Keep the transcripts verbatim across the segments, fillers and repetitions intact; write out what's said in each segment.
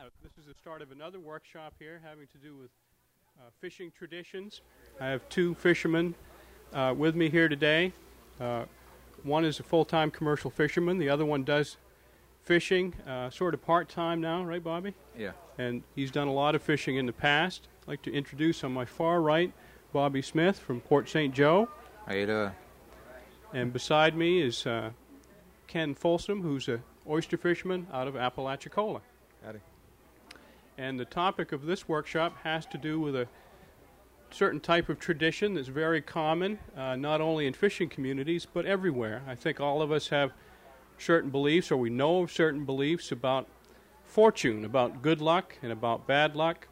This is the start of another workshop here having to do with uh, fishing traditions. I have two fishermen uh, with me here today. Uh, one is a full-time commercial fisherman. The other one does fishing uh, sort of part-time now, right, Bobby? Yeah. And he's done a lot of fishing in the past. I'd like to introduce on my far right Bobby Smith from Port Saint Joe. How you doing? And beside me is uh, Ken Folsom, who's a oyster fisherman out of Apalachicola. Howdy. And the topic of this workshop has to do with a certain type of tradition that's very common, uh, not only in fishing communities, but everywhere. I think all of us have certain beliefs, or we know of certain beliefs about fortune, about good luck and about bad luck,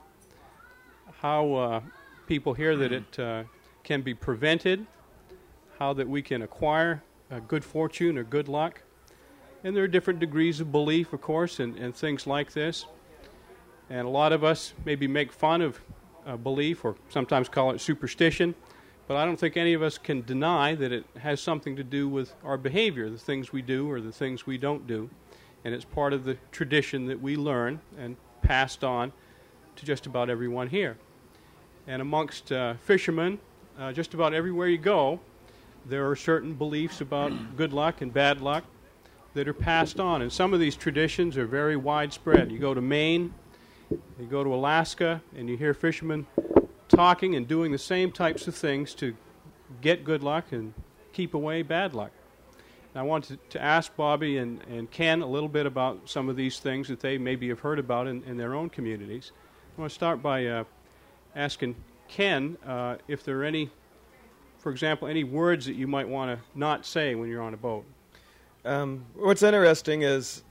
how uh, people hear that it uh, can be prevented, how that we can acquire uh, good fortune or good luck. And there are different degrees of belief, of course, in, in things like this. And a lot of us maybe make fun of uh, belief or sometimes call it superstition, but I don't think any of us can deny that it has something to do with our behavior, the things we do or the things we don't do. And it's part of the tradition that we learn and passed on to just about everyone here. And amongst uh, fishermen, uh, just about everywhere you go, there are certain beliefs about good luck and bad luck that are passed on. And some of these traditions are very widespread. You go to Maine, you go to Alaska, and you hear fishermen talking and doing the same types of things to get good luck and keep away bad luck. And I wanted to, to ask Bobby and, and Ken a little bit about some of these things that they maybe have heard about in, in their own communities. I want to start by uh, asking Ken uh, if there are any, for example, any words that you might want to not say when you're on a boat. Um, what's interesting is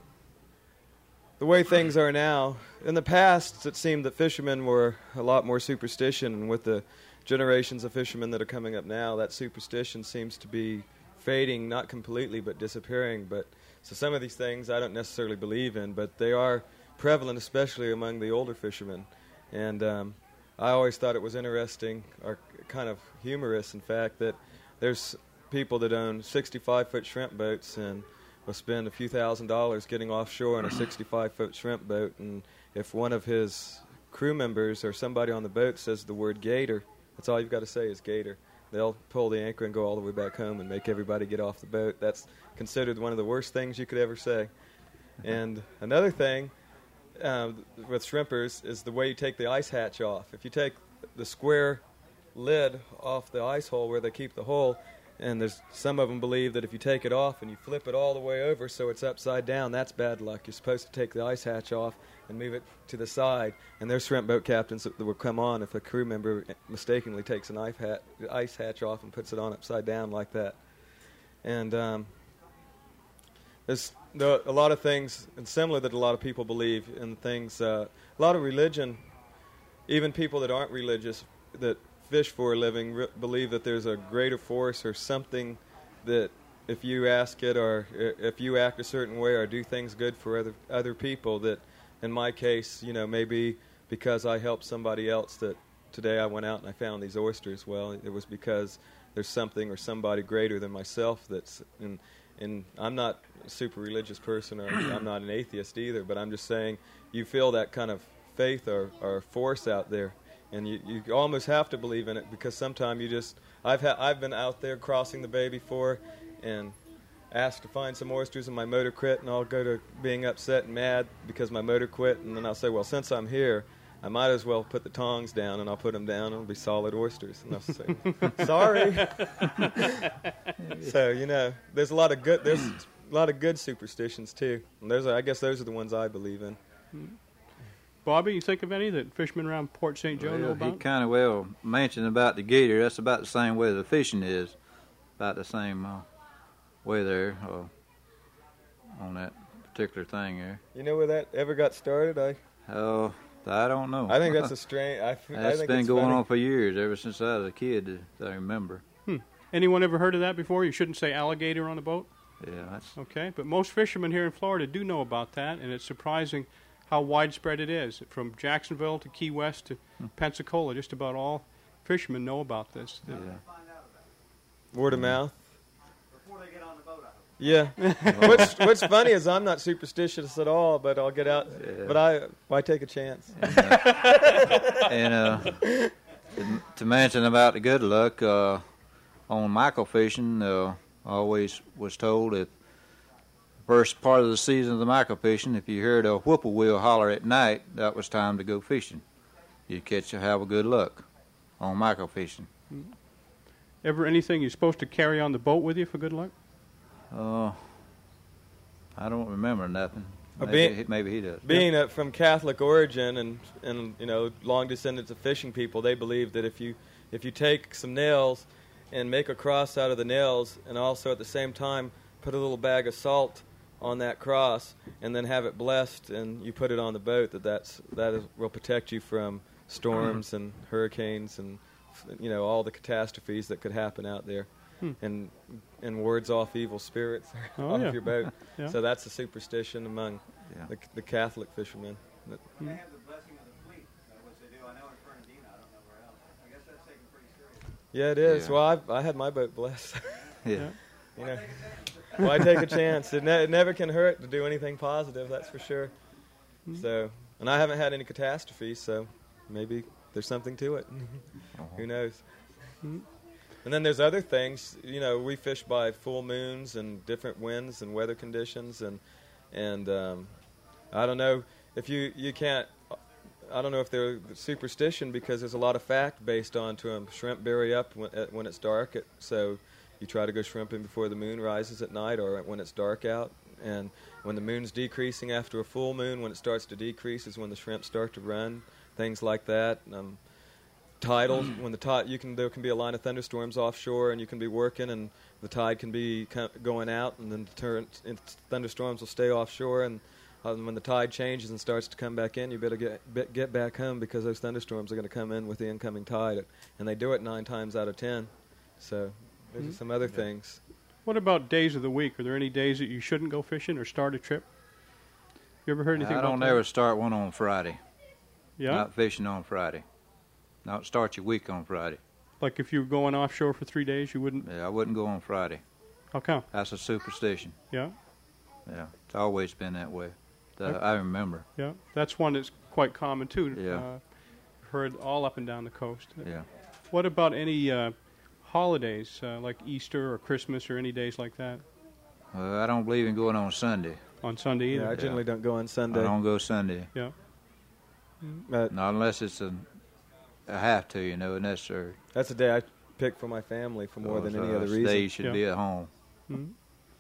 the way things are now. In the past, it seemed that fishermen were a lot more superstition, and with the generations of fishermen that are coming up now, that superstition seems to be fading, not completely, but disappearing. But so some of these things I don't necessarily believe in, but they are prevalent, especially among the older fishermen. And um, I always thought it was interesting, or kind of humorous, in fact, that there's people that own sixty-five foot shrimp boats and will spend a few thousand dollars getting offshore in a sixty-five foot shrimp boat, and if one of his crew members or somebody on the boat says the word gator, that's all you've got to say is gator. They'll pull the anchor and go all the way back home and make everybody get off the boat. That's considered one of the worst things you could ever say. And another thing um, with shrimpers is the way you take the ice hatch off. If you take the square lid off the ice hole where they keep the hole, and there's some of them believe that if you take it off and you flip it all the way over so it's upside down, that's bad luck. You're supposed to take the ice hatch off and move it to the side. And there's shrimp boat captains that will come on if a crew member mistakenly takes an ice hat, ice hatch off and puts it on upside down like that. And um, there's the, a lot of things, and similar that a lot of people believe in things. Uh, a lot of religion, even people that aren't religious, that fish for a living, re- believe that there's a greater force or something that if you ask it, or if you act a certain way or do things good for other other people, that in my case, you know, maybe because I helped somebody else that today I went out and I found these oysters. Well, it was because there's something or somebody greater than myself that's, and, and I'm not a super religious person, or I'm not an atheist either, but I'm just saying you feel that kind of faith or, or force out there. And you, you almost have to believe in it, because sometimes you just, I've ha- I've been out there crossing the bay before and asked to find some oysters and my motor quit, and I'll go to being upset and mad because my motor quit, and then I'll say, well, since I'm here, I might as well put the tongs down, and I'll put them down, and it'll be solid oysters. And I'll say, sorry. So, you know, there's a lot of good, there's a lot of good superstitions too. And those are, I guess those are the ones I believe in. Mm-hmm. Bobby, you think of any that fishermen around Port Saint Joe well, know about? He kind of well mentioned about the gator. That's about the same way the fishing is, about the same uh, way there uh, on that particular thing there. You know where that ever got started? I Oh, I don't know. I think that's a strange. I, f- That's I think been it's going funny. on for years, ever since I was a kid, that I remember. Hmm. Anyone ever heard of that before? You shouldn't say alligator on a boat? Yeah, that's Okay, but most fishermen here in Florida do know about that, and it's surprising how widespread it is. From Jacksonville to Key West to Hmm. Pensacola, just about all fishermen know about this. yeah. Word of mouth. Before they get on the boat, I hope. Yeah. what's What's funny is I'm not superstitious at all, but I'll get out. Yeah. But I why take a chance? And uh, to, to mention about the good luck uh, on micro fishing, uh, I always was told that first part of the season of the micro fishing, if you heard a whippoorwill holler at night, that was time to go fishing. You catch have a good luck on micro fishing. Ever anything you're supposed to carry on the boat with you for good luck? Uh, I don't remember nothing. Uh, Maybe, being- he, maybe he does. Being uh, from Catholic origin and, and you know long descendants of fishing people, they believe that if you if you take some nails and make a cross out of the nails, and also at the same time put a little bag of salt on that cross, and then have it blessed, and you put it on the boat, that that's that is, will protect you from storms and hurricanes and you know all the catastrophes that could happen out there, Hmm. and and wards off evil spirits Oh, off yeah. your boat. Yeah. So that's a superstition among Yeah. the, the Catholic fishermen. That- They have the blessing of the fleet, uh, which they do. I know in Fernandina, I don't know where else. I guess that's taken pretty serious. Yeah, it is. Yeah. Well, I, I had my boat blessed. Yeah. you know, why take a chance? It, ne- it never can hurt to do anything positive. That's for sure. So, and I haven't had any catastrophes, so maybe there's something to it. Who knows? And then there's other things. You know, we fish by full moons and different winds and weather conditions, and and um, I don't know if you you can't. I don't know if they're superstition because there's a lot of fact based onto them. Shrimp bury up when, at, when it's dark, at, so you try to go shrimping before the moon rises at night or when it's dark out. And when the moon's decreasing after a full moon, when it starts to decrease is when the shrimp start to run. Things like that. Um, tidal, when the tide, you can there can be a line of thunderstorms offshore, and you can be working, and the tide can be co- going out, and then the turn, and thunderstorms will stay offshore, and uh, when the tide changes and starts to come back in, you better get be- get back home because those thunderstorms are going to come in with the incoming tide, and they do it nine times out of ten. So there's Mhm. some other things. What about days of the week? Are there any days that you shouldn't go fishing or start a trip? You ever heard anything I about don't that? ever start one on Friday. Yeah? Not fishing on Friday. Not start your week on Friday. Like if you were going offshore for three days, you wouldn't? Yeah, I wouldn't go on Friday. How come? That's a superstition. Yeah? Yeah, it's always been that way. That Okay. I remember. Yeah? That's one that's quite common, too. Yeah. Uh, heard all up and down the coast. Yeah. What about any uh, holidays, uh, like Easter or Christmas or any days like that? Uh, I don't believe in going on Sunday. On Sunday Yeah, I either? generally don't go on I Sunday. don't go Sunday. Yeah. But Not unless it's a, I have to, you know, necessary. that's a day I pick for my family for more than Those, any uh, other reason. Day you should Yeah. be at home. Mhm.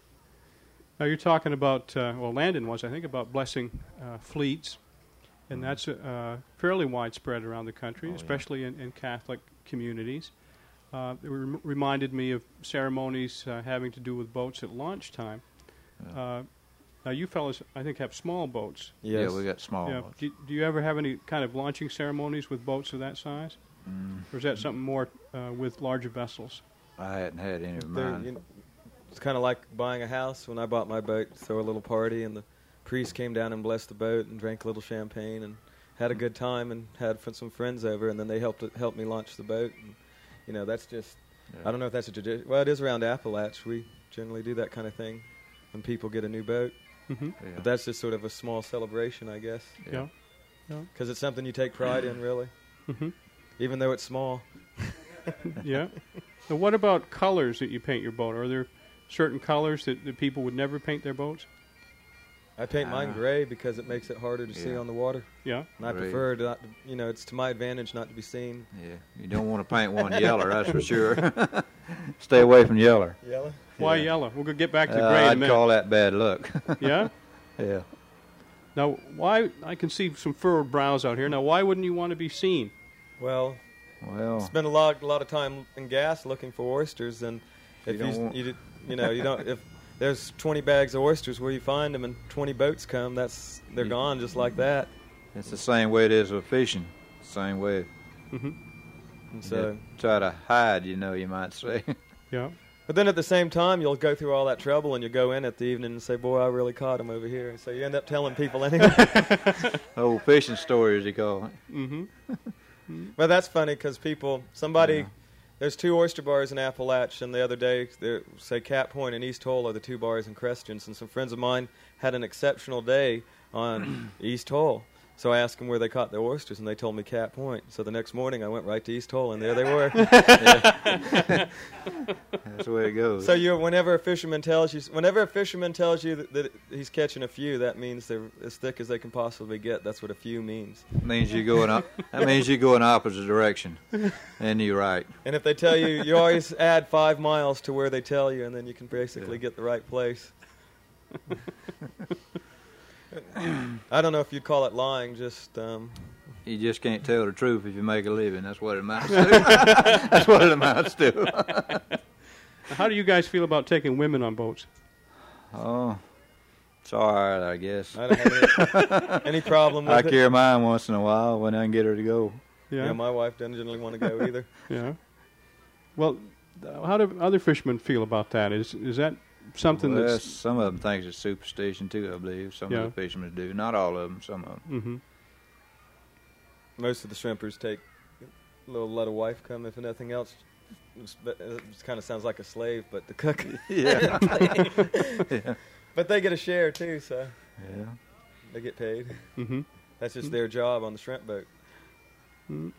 Now you're talking about, uh, well, Landon was, I think, about blessing uh, fleets, and that's uh, fairly widespread around the country, Oh, yeah. especially in, in Catholic communities. Uh, it rem- reminded me of ceremonies uh, having to do with boats at launch time. Yeah. Uh, now you fellas, I think, have small boats. Yes. Yeah, we got small Yeah. ones. Do, do you ever have any kind of launching ceremonies with boats of that size? Mm, Or is that something more uh, with larger vessels? I hadn't had any of They're, mine. you know, it's kind of like buying a house. When I bought my boat, throw a little party, and the priest came down and blessed the boat and drank a little champagne and had a good time and had f- some friends over, and then they helped helped me launch the boat. And, you know, that's just Yeah. I don't know if that's a tradition. Well, it is around Appalach. We generally do that kind of thing when people get a new boat. Mm-hmm. Yeah. But that's just sort of a small celebration, I guess, Yeah. Yeah. because it's something you take pride in, really, Mm-hmm. even though it's small. Yeah. Now, what about colors that you paint your boat? Are there certain colors that, that people would never paint their boats? I paint mine Ah. gray because it makes it harder to see Yeah. on the water. Yeah. And I Gray. prefer to not, to, you know, it's to my advantage not to be seen. Yeah, you don't want to paint one yeller, that's for sure. Stay away from yeller. Yellow? Why Yeah. yellow? We'll go get back to Uh, gray in a I'd minute. call that bad luck. Yeah? Yeah. Now, why, I can see some furrowed brows out here. Now, why wouldn't you want to be seen? Well, Well, spend a lot, a lot of time in gas looking for oysters, and if You you, don't want- you, did- you know, you don't, if there's twenty bags of oysters where you find them, and twenty boats come, that's they're You- gone just like that. it's the same way it is with fishing. Same way. Mm-hmm. And so, You try to hide, you know, you might say. Yeah. but then at the same time, you'll go through all that trouble, and you go in at the evening and say, "Boy, I really caught him over here." And so you end up telling people anyway. Old fishing story, as you call it. Mm-hmm. But that's funny because people, somebody, Yeah. There's two oyster bars in Appalachia, the other day, there, say Cap Point and East Hole are the two bars in Creston, and some friends of mine had an exceptional day on East Hole. So I asked them where they caught their oysters, and they told me Cap Point. So the next morning I went right to East Hole, and there they were. Yeah. That's the way it goes. So you, whenever a fisherman tells you, whenever a fisherman tells you that, that he's catching a few, that means they're as thick as they can possibly get. That's what a few means. means you go in op- that means you go in the opposite direction, and you're right. And if they tell you, you always add five miles to where they tell you, and then you can basically Yeah. get the right place. I don't know if you'd call it lying, just um, You just can't tell the truth if you make a living. That's what it amounts to. That's what it amounts to. How do you guys feel about taking women on boats? Oh, it's all right, I guess. I don't have any, any problem with I it. carry mine once in a while when I can get her to go. Yeah. Yeah, my wife doesn't generally want to go either. Yeah. Well, th- how do other fishermen feel about that? Is is that something Well, that's... some of them think it's superstition too, I believe. Some Yeah. of the fishermen do. Not all of them, some of them. Mm-hmm. Most of the shrimpers take a little let a wife come, if nothing else. It's, it kind of sounds like a slave, but the cook. Yeah. yeah. But they get a share too, so Yeah. they get paid. Mm-hmm. That's just their job on the shrimp boat. Mm.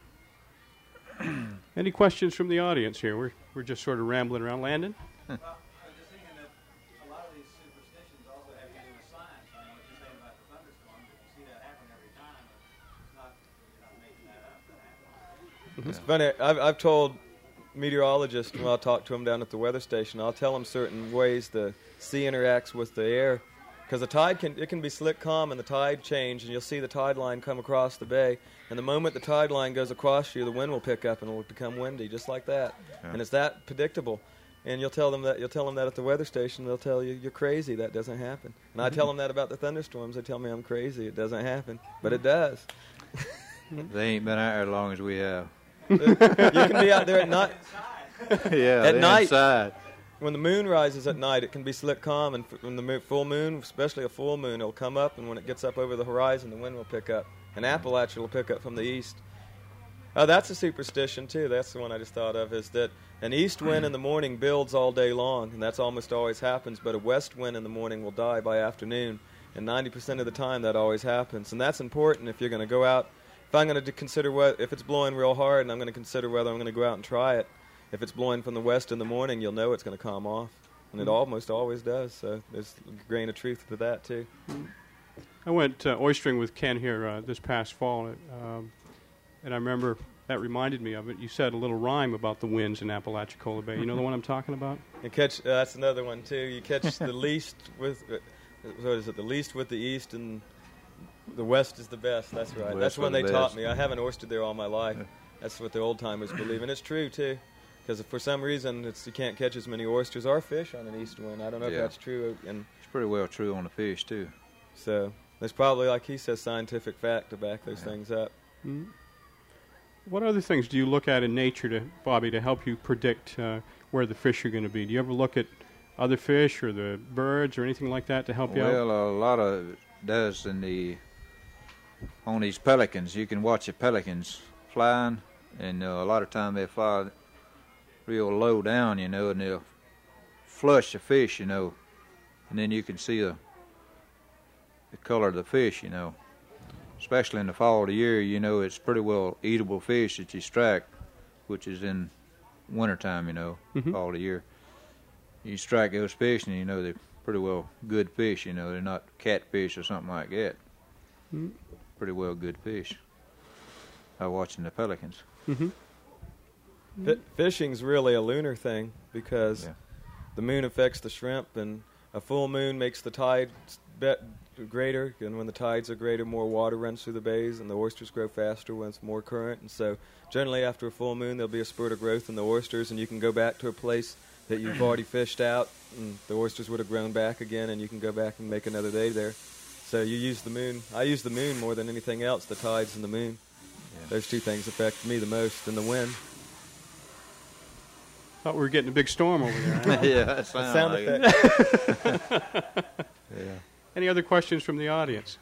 Any questions from the audience here? We're we're just sort of rambling around. Landon? Well, I was just thinking that a lot of these superstitions also have to do with science. I mean, what you're saying about the thunderstorms, if you see that happen every time, it's not, you're not making that up. That happens. It's funny. I've, I've told meteorologists when I'll talk to them down at the weather station, I'll tell them certain ways the sea interacts with the air. Because the tide can it can be slick calm and the tide change, and you'll see the tide line come across the bay. And the moment the tide line goes across you, the wind will pick up and it will become windy, just like that. Yeah. And it's that predictable. And you'll tell them that you'll tell them that at the weather station. They'll tell you you're crazy. That doesn't happen. And I tell them that about the thunderstorms. They tell me I'm crazy. It doesn't happen, but it does. They ain't been out there as long as we have. You can be out there at night. yeah, At they're night. inside. When the moon rises at night, it can be slick calm, and f- when the mo- full moon, especially a full moon, it'll come up, and when it gets up over the horizon, the wind will pick up. And Appalachia will pick up from the east. Oh, that's a superstition, too. That's the one I just thought of, is that an east wind in the morning builds all day long, and that's almost always happens, but a west wind in the morning will die by afternoon, and ninety percent of the time that always happens. And that's important if you're going to go out. If I'm going to consider what, if it's blowing real hard, and I'm going to consider whether I'm going to go out and try it, if it's blowing from the west in the morning, you'll know it's going to calm off. And it almost always does, so there's a grain of truth to that, too. I went uh, oystering with Ken here uh, this past fall, um, and I remember that reminded me of it. You said a little rhyme about the winds in Apalachicola Bay. You know the one I'm talking about? You catch, uh, that's another one, too. You catch the least with, uh, what is it, the least with the east, and the west is the best. That's right. West That's when with they the taught best. me. I haven't oystered there all my life. That's what the old-timers believe, and it's true, too. Because for some reason, it's, you can't catch as many oysters or fish on an east wind. I don't know if Yeah. that's true. And It's pretty well true on the fish too. so there's probably, like he says, scientific fact to back those Yeah. things up. Mm. What other things do you look at in nature, to Bobby, to help you predict uh, where the fish are going to be? Do you ever look at other fish or the birds or anything like that to help you out? Well, a lot of it does in the on these pelicans. You can watch the pelicans flying, and uh, a lot of time they fly real low down, you know, and they'll flush the fish, you know, and then you can see the the color of the fish, you know. Especially in the fall of the year, you know, it's pretty well eatable fish that you strike, which is in wintertime, you know, Mhm. fall of the year. You strike those fish, and you know they're pretty well good fish. You know, they're not catfish or something like that. Mm. Pretty well good fish. I watching the pelicans. Mm-hmm. Fi fishing's really a lunar thing because Yeah. the moon affects the shrimp, and a full moon makes the tide bet greater, and when the tides are greater, more water runs through the bays, and the oysters grow faster when it's more current. And so generally after a full moon, there'll be a spurt of growth in the oysters, and you can go back to a place that you've already fished out, and the oysters would have grown back again, and you can go back and make another day there. So you use the moon. I use the moon more than anything else, the tides and the moon. Yeah. Those two things affect me the most, and the wind. Thought we were getting a big storm over there. Huh? yeah, that The sound sound like effect. it. Yeah. Any other questions from the audience?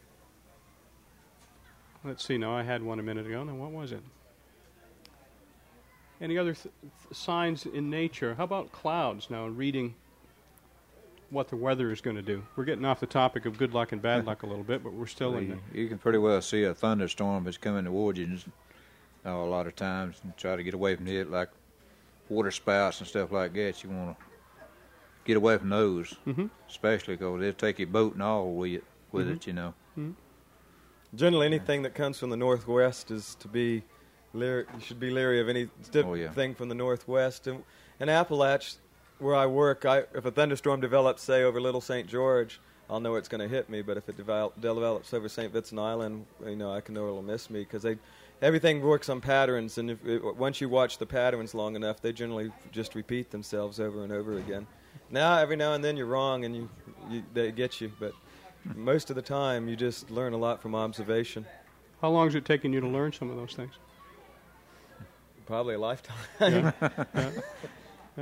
Let's see. No, I had one a minute ago. Now, what was it? Any other th- th- signs in nature? How about clouds now, and reading what the weather is going to do? We're getting off the topic of good luck and bad luck a little bit, but we're still Well, in you, there. you can pretty well see a thunderstorm that's coming towards you and, uh, a lot of times and try to get away from it, like water spouts and stuff like that. You want to get away from those, Mm-hmm. especially because they'll take your boat and all with it, with Mhm. it, you know. Generally, anything that comes from the northwest is to be leery. You should be leery of anything Oh, yeah. from the northwest. And in Appalachia, where I work, I, if a thunderstorm develops, say, over Little Saint George, I'll know it's going to hit me. But if it develop, develops over Saint Vincent Island, you know, I can know it'll miss me because they everything works on patterns. And if it, once you watch the patterns long enough, they generally just repeat themselves over and over again. Now, every now and then you're wrong, and you, you they get you, but most of the time you just learn a lot from observation. How long is it taking you to learn some of those things? Probably a lifetime. Yeah. Yeah. Yeah.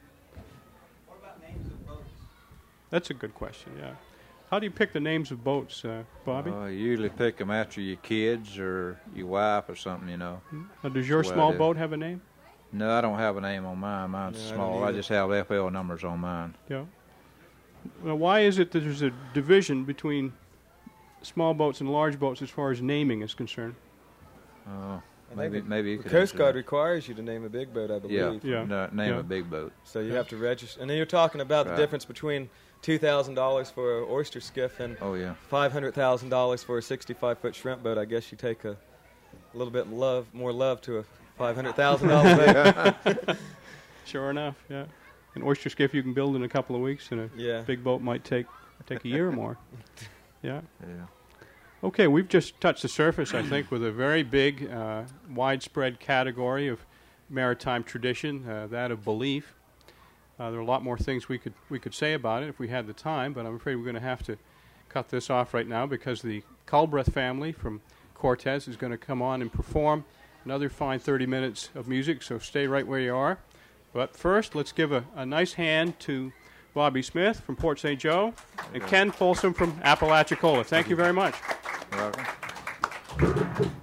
What about names of boats? That's a good question, yeah. How do you pick the names of boats, uh, Bobby? Uh, you usually pick them after your kids or your wife or something, you know. Now, does your well, small yeah. boat have a name? No, I don't have a name on mine. Mine's No, I don't small. I either. just have F L numbers on mine. Yeah. Now, why is it that there's a division between small boats and large boats as far as naming is concerned? Uh, I maybe think maybe you The could Coast answer Guard that. requires you to name a big boat, I believe. Yeah, Yeah. no, name Yeah. a big boat. So you Yeah. have to register. And then you're talking about Right. the difference between two thousand dollars for an oyster skiff and Oh yeah. five hundred thousand dollars for a sixty-five foot shrimp boat. I guess you take a, a little bit love, more love to a five hundred thousand dollars boat. Sure enough, yeah. An oyster skiff you can build in a couple of weeks, and a Yeah. big boat might take take a year or more. Yeah. Yeah. Okay, we've just touched the surface, I think, with a very big, uh, widespread category of maritime tradition, uh, that of belief. Uh, there are a lot more things we could we could say about it if we had the time, but I'm afraid we're going to have to cut this off right now because the Culbreth family from Cortez is going to come on and perform another fine thirty minutes of music, so stay right where you are. But first, let's give a, a nice hand to Bobby Smith from Port Saint Joe and Ken Folsom from Apalachicola. Thank you very much. You're welcome.